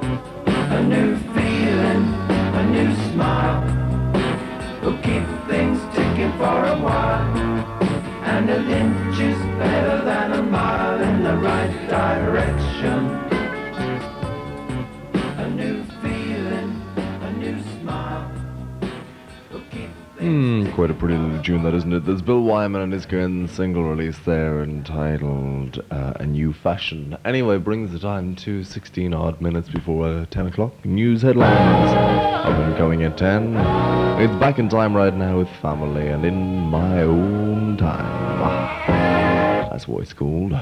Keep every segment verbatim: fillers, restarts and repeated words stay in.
A new feeling, a new smile. We'll keep things ticking for a while. And an inch is better than a mile in the right direction. A new feeling, a new smile. We'll keep Hmm, quite a pretty little tune, that, isn't it? There's Bill Wyman and his current single release there entitled uh, A New Fashion. Anyway, brings the time to sixteen odd minutes before uh, ten o'clock. News headlines have been going at ten. It's Back in Time right now with Family and In My Own Time. That's what it's called.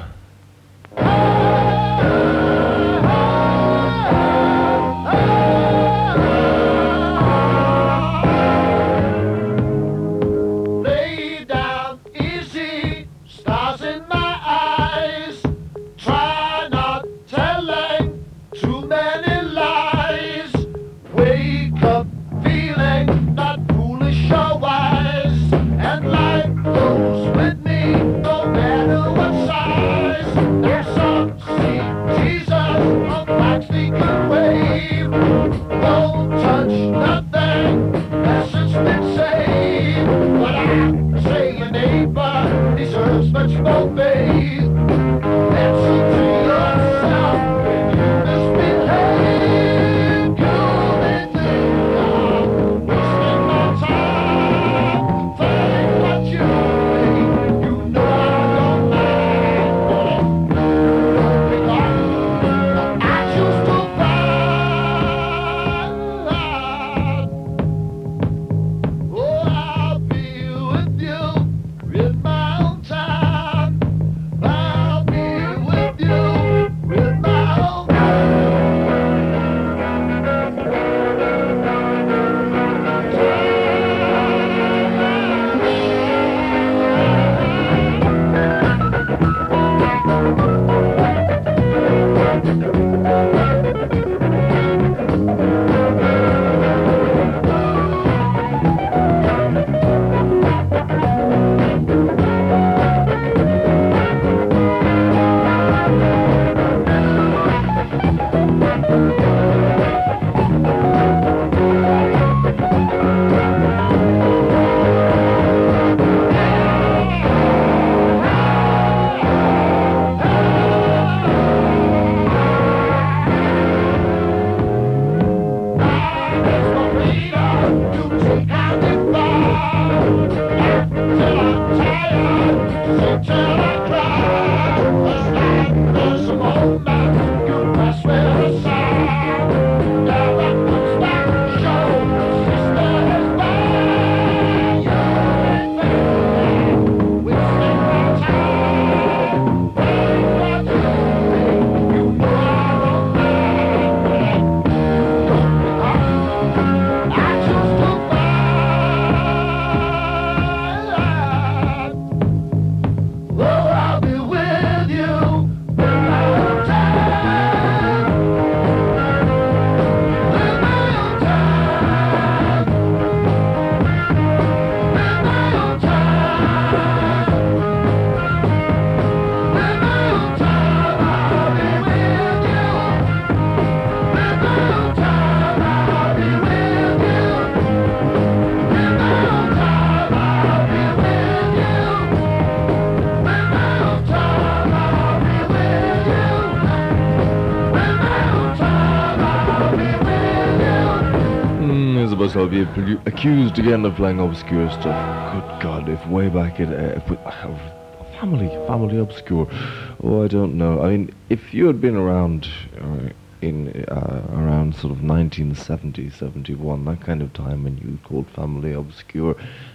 I'll be accused again of playing obscure stuff. Good God, if way back at uh, if we, uh, family, family obscure. Oh, I don't know. I mean, if you had been around uh, in uh, around sort of nineteen seventy, seventy-one, that kind of time when you called family obscure,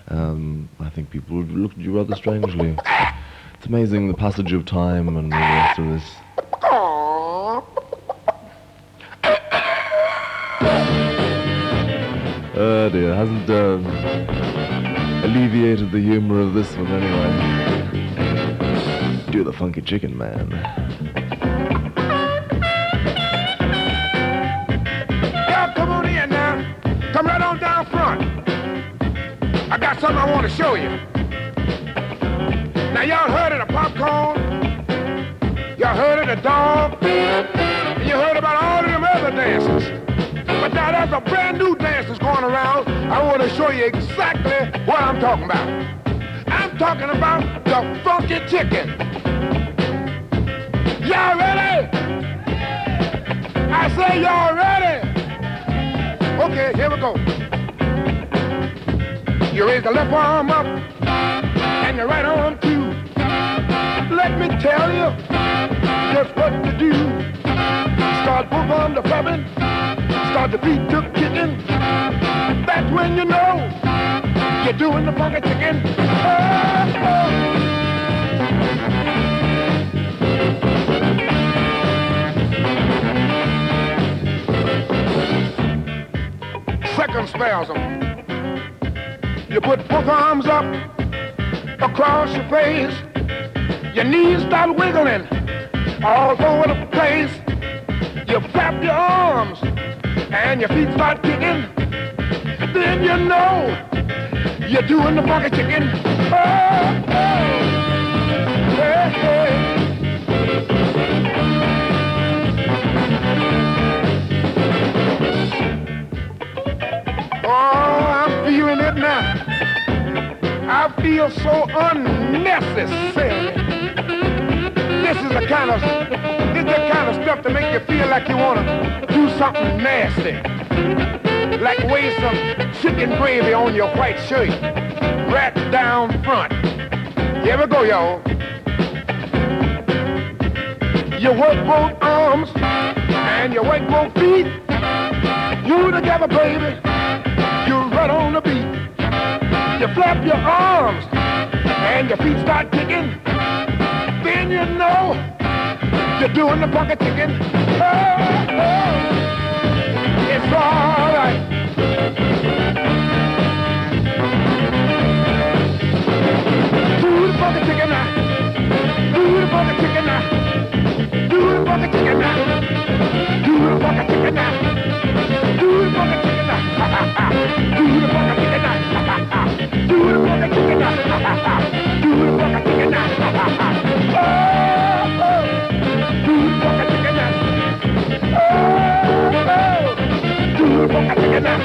um, I think people would look at you rather strangely. It's amazing the passage of time and the rest of this. Oh dear, hasn't uh, alleviated the humor of this one anyway. Do the funky chicken, man. Yeah, come on in now. Come right on down front. I got something I want to show you. Now y'all heard of the popcorn? Y'all heard of the dog? And you heard about all of them other damn there's a brand new dance that's going around. I want to show you exactly what I'm talking about. I'm talking about the funky chicken. Y'all ready? I say y'all ready? Okay, here we go. You raise the left arm up and the right arm too. Let me tell you just what to do. Start both arms to flapping, start the beat to kicking. That's when you know you're doing the funky chicken. Oh, oh. Second spasm. You put both arms up across your face. Your knees start wiggling all over the place. You flap your arms and your feet start kicking. Then you know you're doing the funky chicken. Oh, oh. Hey, hey. Oh, I'm feeling it now. I feel so unnecessary. This is the kind of this is the kind of stuff to make you feel like you want to do something nasty, like weigh some chicken gravy on your white shirt, right down front. Here we go, y'all. You work both arms and you work both feet. You together, baby. You right on the beat. You flap your arms and your feet start kicking. Then you know you're doing the funky chicken. Oh, oh, it's all right. Do the funky chicken now. Do the funky chicken now. Do the funky chicken now. Do the funky chicken now. Do the funky chicken now. Do the funky chicken now. Do the funky chicken now. Do the funky chicken now. Oh, oh. Do the funky chicken now. Oh, oh. Do the funky chicken now.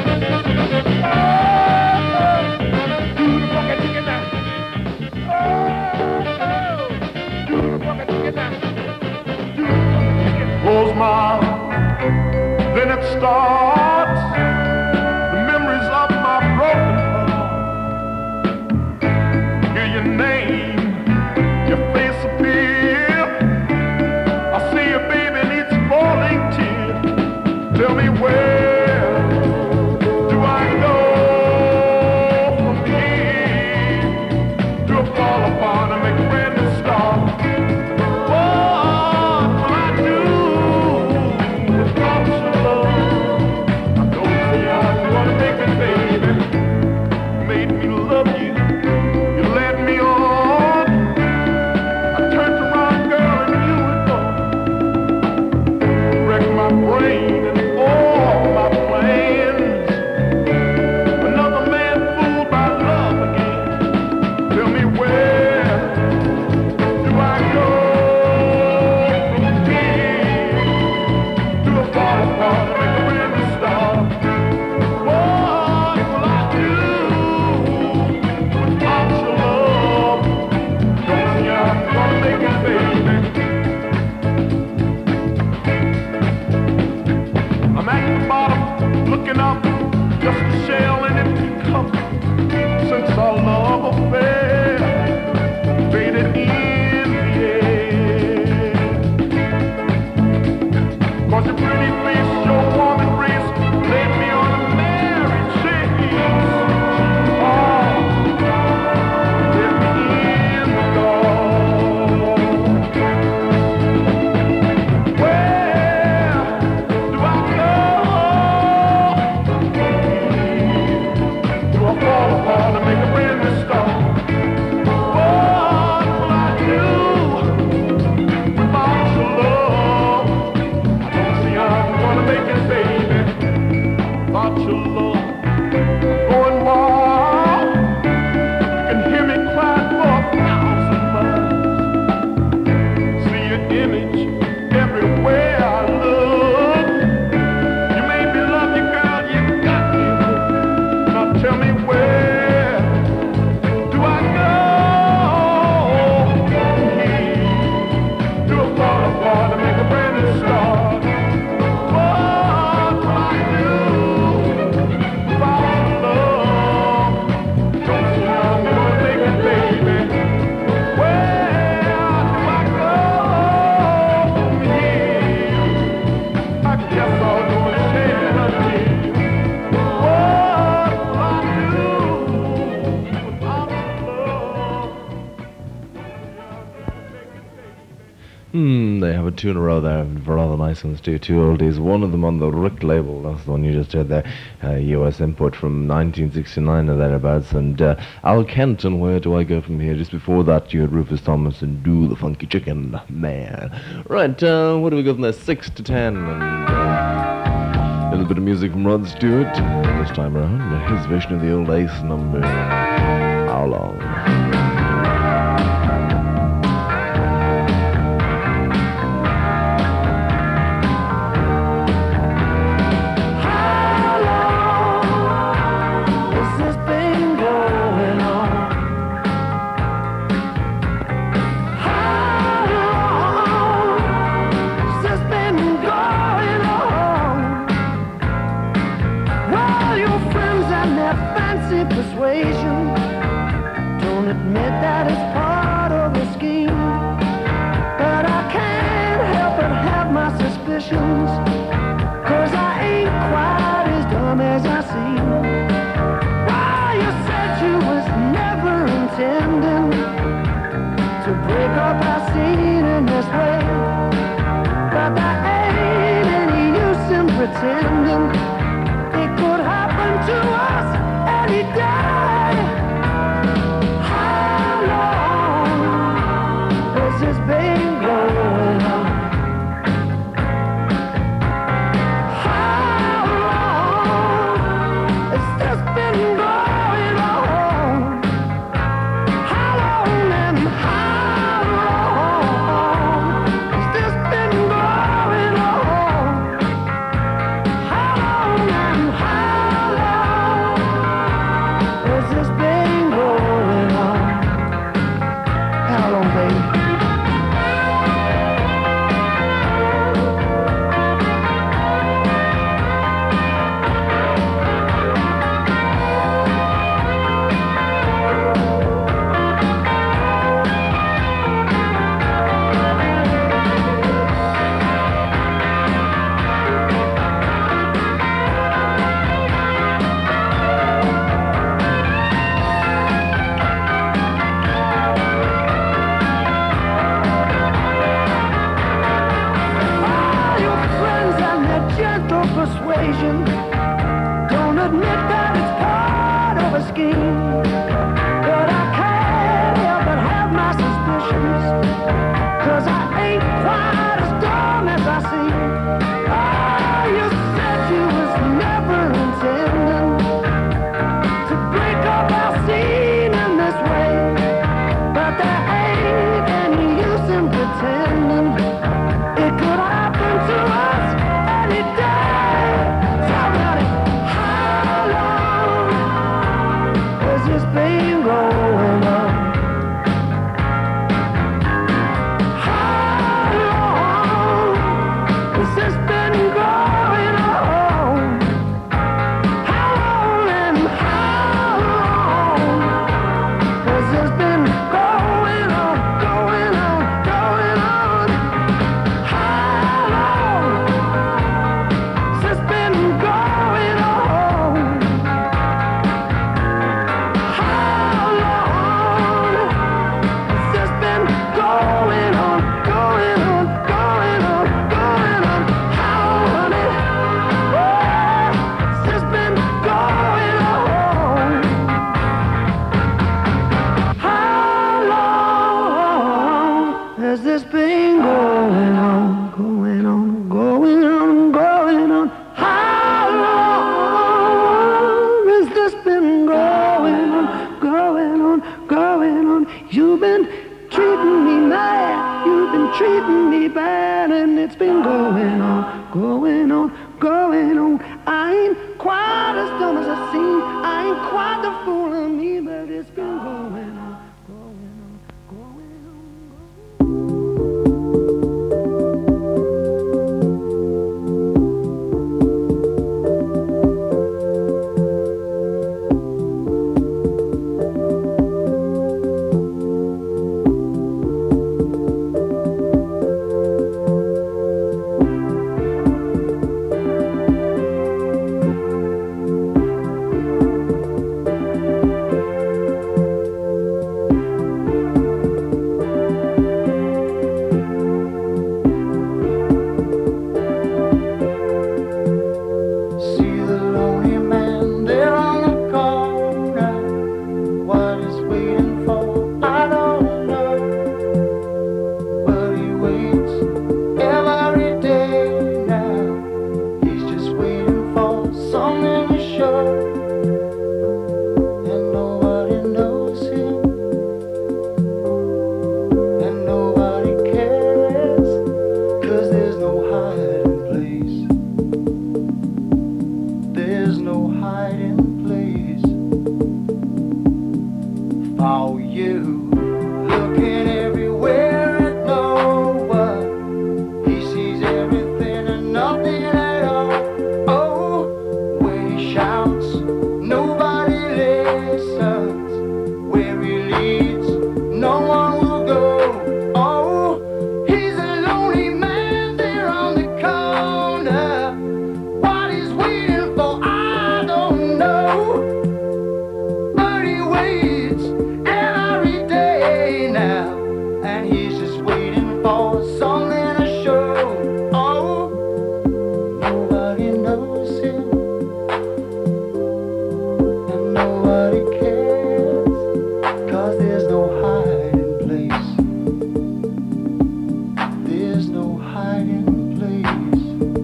Oh, oh. Do the funky chicken now. Oh, oh. Do the funky chicken now. Do the funky chicken. Close my eyes, then it starts. The memories of my broken heart. Hear your name, your face appear. I see you, baby, and it's falling tear. Tell me where do I go from here? Do I fall apart and make a brand new start? What will I do without your love? I don't see how you wanna make it, baby. Made me love you, you led me on. I turned around, girl, and you were gone. Wrecked my brain and all my plans. Another man fooled by love again. Tell me where do I go from here? Do I fall apart and make a brand new start? What will I do without your love? Don't see how I'm gonna make it, baby. I'm at the bottom, looking up, just a shell in it cup. Since our love affair faded in the air. 'Cause your pretty face, your warm embrace, laid me on a married chase. Oh, let me in the dark. Where do I go? Do I fall apart and make a brand new start? What will I do without your love? I don't see how I'm gonna make it, baby. they have a two in a row there, rather nice ones too, two oldies. One of them on the Rick label, that's the one you just heard there, uh, U S import from nineteen sixty-nine or thereabouts, and uh, Al Kent and Where Do I Go From Here. Just before that you had Rufus Thomas and Do the Funky Chicken Man. Right, uh, what do we go from there? Six to ten, and uh, a little bit of music from Rod Stewart this time around, his version of the old Ace number, How Long? Pretending it could happen to us any day. How long has this been going on? How long has this been going on? How long and how long has this been going on? Don't admit that it's part of a scheme, but I can't help but have my suspicions, 'cause I ain't quite as dumb as I seem. Ah, you said you was never intending to break up our scene in this way, but there ain't any use in pretending it could happen to us any day. Been going on. How long has this been going on? How long and how long has this been going on, going on, going on? How long has this been going on? Has this been going on, going on, going on, going on? How long has this been going on, going on, going on? You've been treating me mad, you've been treating me bad, and it's been going on, going on, going on. I ain't quite as dumb as I seem, I ain't quite the fool of me, but it's been going on. something to show. And nobody knows him, and nobody cares, 'cause there's no hiding place. There's no hiding place for you. Looking everywhere at no one, he sees everything and nothing at all. Oh, when he shouts, nobody listens. Where he leads, no one will go. Oh, he's a lonely man there on the corner. What he's waiting for, I don't know. But he waits every day now, and he's just waiting for something to show. Oh, nobody knows him, and nobody cares, 'cause there's no hiding place. There's no hiding place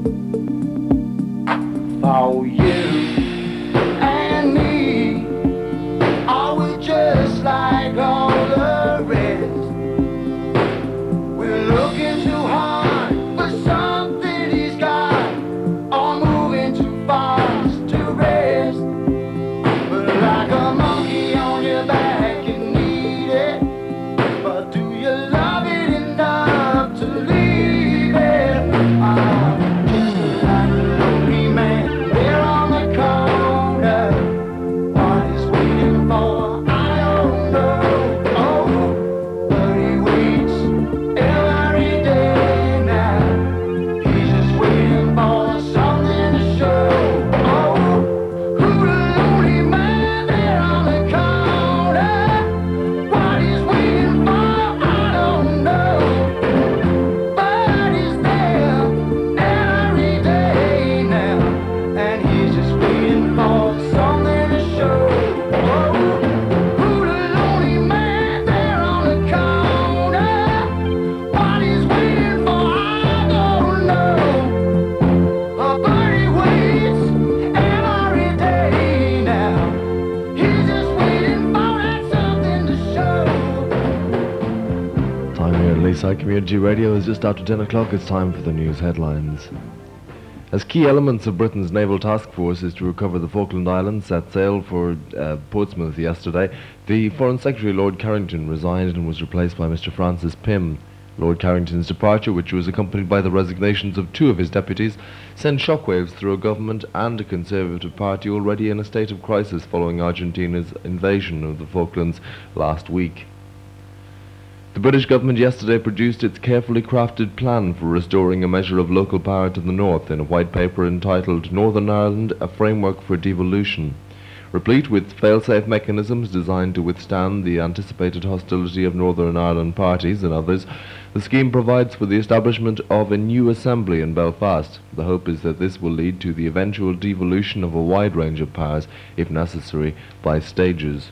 for you and me. Are we just like all the rest? We're looking too hard for something he's got, or moving too fast to rest. But like a monkey on your back, you need it. But do you love it enough to leave it? I'm just like a lonely man there on the corner. What he's waiting for, I don't know. Oh, but he waits every day now. He's just waiting for something to show. Oh, who the lonely man there on the corner? What he's waiting for, I don't know. But he's there every day now, and he's just waiting for something to show. Oh, who the lonely man there on the corner? What he's waiting for, I don't know. Oh, but he waits every day now. He's just waiting for that something to show. Time here at Leaside Community Radio is just after ten o'clock. It's time for the news headlines. As key elements of Britain's naval task force is to recover the Falkland Islands set sail for uh, Portsmouth yesterday, the Foreign Secretary Lord Carrington resigned and was replaced by Mister Francis Pym. Lord Carrington's departure, which was accompanied by the resignations of two of his deputies, sent shockwaves through a government and a Conservative Party already in a state of crisis following Argentina's invasion of the Falklands last week. The British government yesterday produced its carefully crafted plan for restoring a measure of local power to the north in a white paper entitled Northern Ireland, a Framework for Devolution. Replete with fail-safe mechanisms designed to withstand the anticipated hostility of Northern Ireland parties and others, the scheme provides for the establishment of a new assembly in Belfast. The hope is that this will lead to the eventual devolution of a wide range of powers, if necessary, by stages.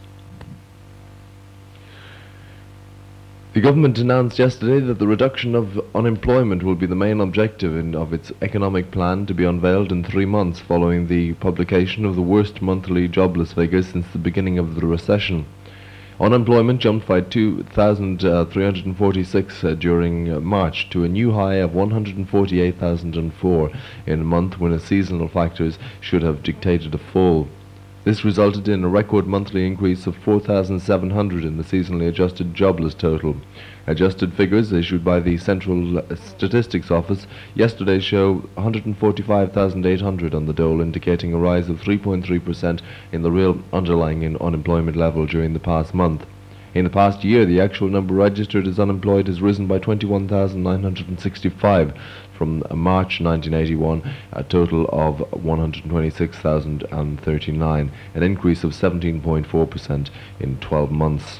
The government announced yesterday that the reduction of unemployment will be the main objective in, of its economic plan to be unveiled in three months following the publication of the worst monthly jobless figures since the beginning of the recession. Unemployment jumped by two thousand three hundred forty-six uh, during uh, March to a new high of one hundred forty-eight thousand four in a month when seasonal factors should have dictated a fall. This resulted in a record monthly increase of four thousand seven hundred in the seasonally adjusted jobless total. Adjusted figures issued by the Central Statistics Office yesterday show one hundred forty-five thousand eight hundred on the dole, indicating a rise of three point three percent in the real underlying in unemployment level during the past month. In the past year, the actual number registered as unemployed has risen by twenty-one thousand nine hundred sixty-five from March nineteen eighty-one, a total of one hundred twenty-six thousand thirty-nine, an increase of seventeen point four percent in twelve months.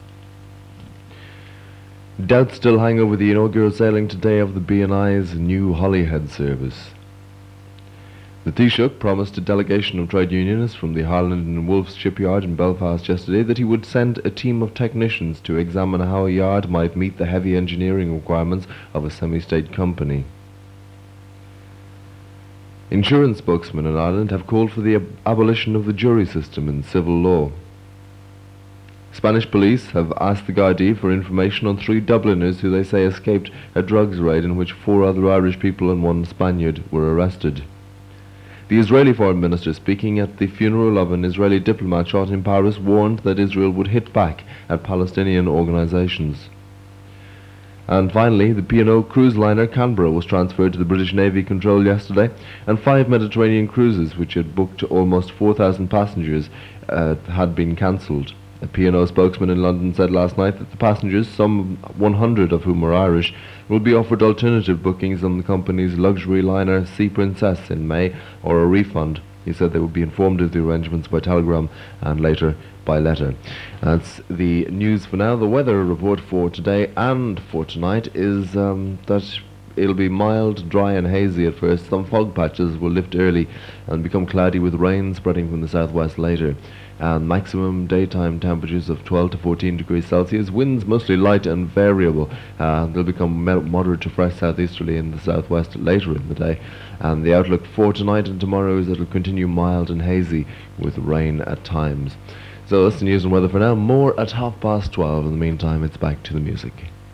Doubts still hang over the inaugural sailing today of the B N I's new Holyhead service. The Taoiseach promised a delegation of trade unionists from the Harland and Wolff shipyard in Belfast yesterday that he would send a team of technicians to examine how a yard might meet the heavy engineering requirements of a semi-state company. Insurance spokesmen in Ireland have called for the ab- abolition of the jury system in civil law. Spanish police have asked the Gardaí for information on three Dubliners who they say escaped a drugs raid in which four other Irish people and one Spaniard were arrested. The Israeli foreign minister, speaking at the funeral of an Israeli diplomat shot in Paris, warned that Israel would hit back at Palestinian organizations. And finally, the P and O cruise liner Canberra was transferred to the British Navy control yesterday, and five Mediterranean cruises, which had booked almost four thousand passengers, uh, had been cancelled. A P and O spokesman in London said last night that the passengers, some one hundred of whom are Irish, will be offered alternative bookings on the company's luxury liner Sea Princess in May, or a refund. He said they would be informed of the arrangements by telegram and later by letter. That's the news for now. The weather report for today and for tonight is um, that it'll be mild, dry and hazy at first. Some fog patches will lift early and become cloudy with rain spreading from the southwest later. And maximum daytime temperatures of twelve to fourteen degrees Celsius. Winds mostly light and variable. Uh, they'll become moderate to fresh southeasterly in the southwest later in the day. And the outlook for tonight and tomorrow is that it'll continue mild and hazy with rain at times. So that's the news and weather for now. More at half past twelve. In the meantime, it's back to the music.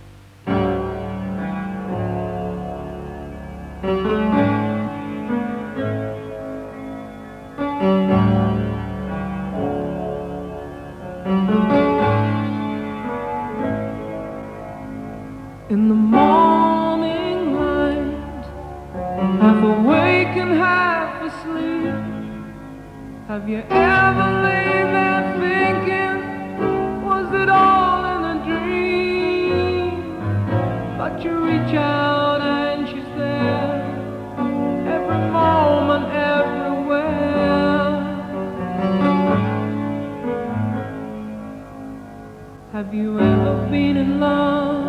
In the morning light, half awake and half asleep, have you ever laid there thinking, was it all in a dream? But you reach out and she's there, every moment, everywhere. Have you ever been in love?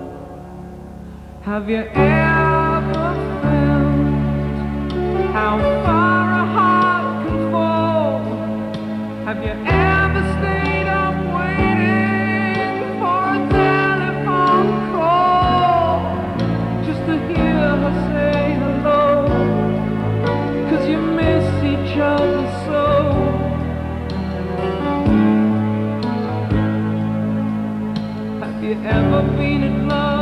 Have you ever felt how far a heart can fall? Have you ever stayed up waiting for a telephone call just to hear her say hello? 'Cause you miss each other so. Have you ever been in love?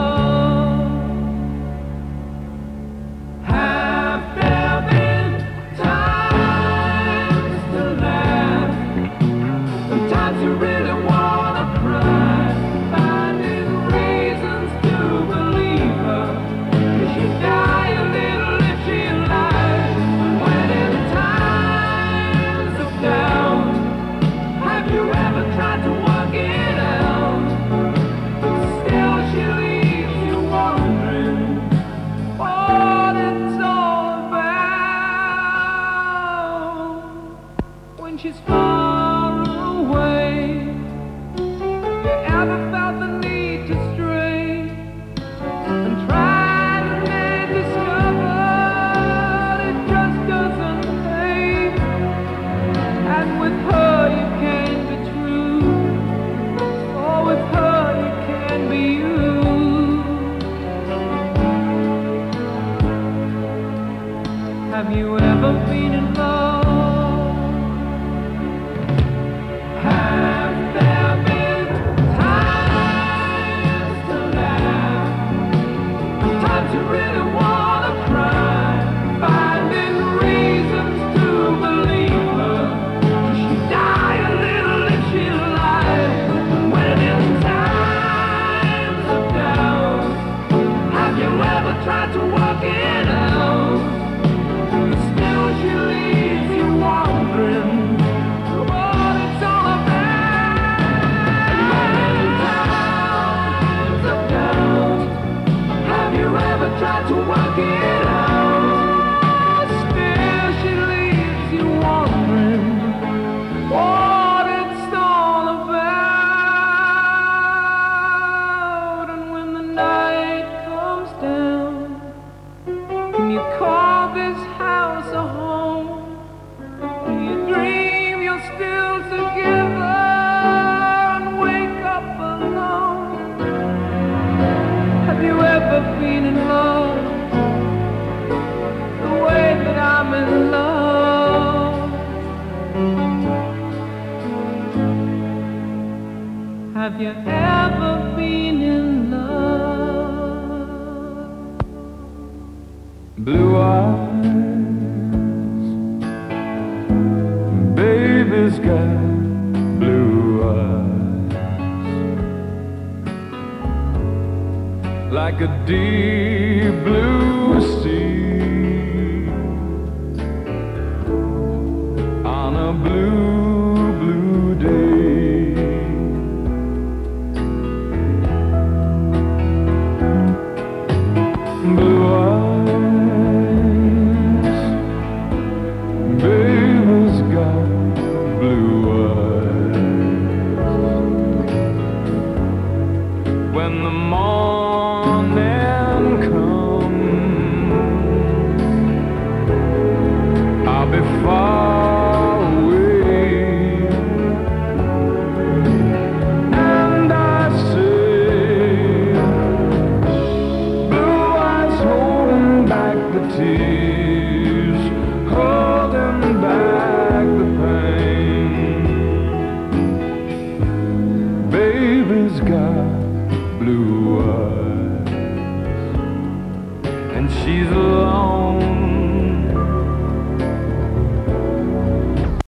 She's far away. Have you ever felt the need to stray and try to then discover it just doesn't pay? And with her you can be true, or with her you can be you. Have you ever been in love? Tried to work it out, but still she leaves. like a deep blue sea on a blue, blue day. Blue eyes, baby's got blue eyes. When the morning comes, I'll be far away, and I say, blue eyes holding back the tears, holding back the pain. Baby's got blue eyes, and she's alone